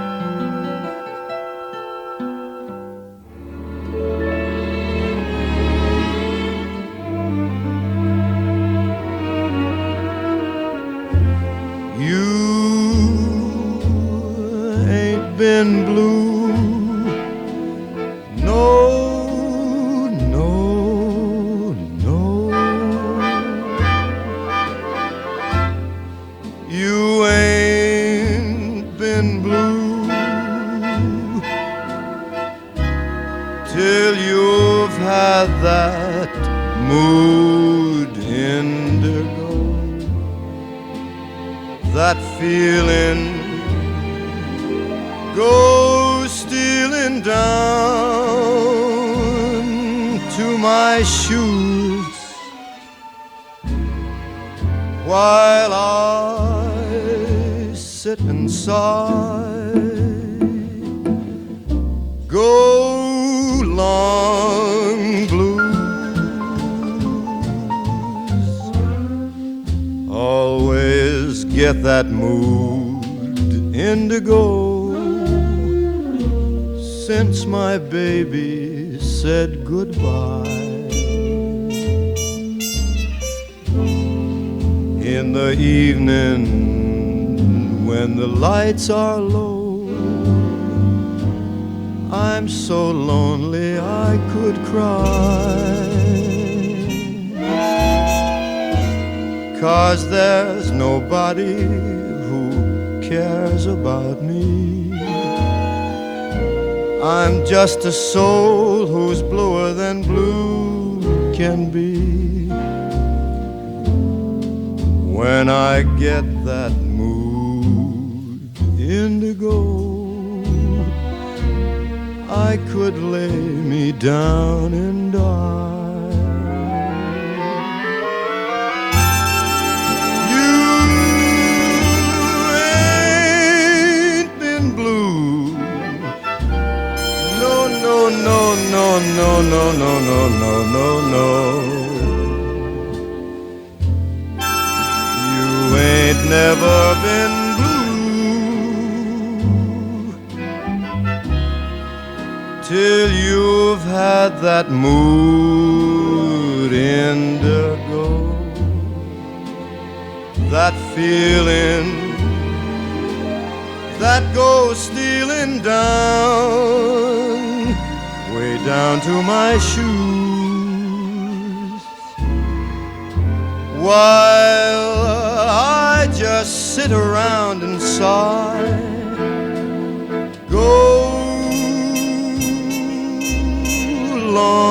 Been blue, no, no, no. You ain't been blue till you've had that mood indigo, that feeling go stealing down to my shoes while I sit and sigh. Go long blues, always get that mood indigo since my baby said goodbye. In the evening when the lights are low, I'm so lonely I could cry, 'cause there's nobody who cares about me. I'm just a soul who's bluer than blue can be. When I get that mood indigo, I could lay me down and die. You ain't been blue, no, no, no, no, no, no, no, no, no, no. You ain't never been blue till you've had that mood indigo, that feeling that goes stealing down, way down to my shoes, while I just sit around and sigh. Go long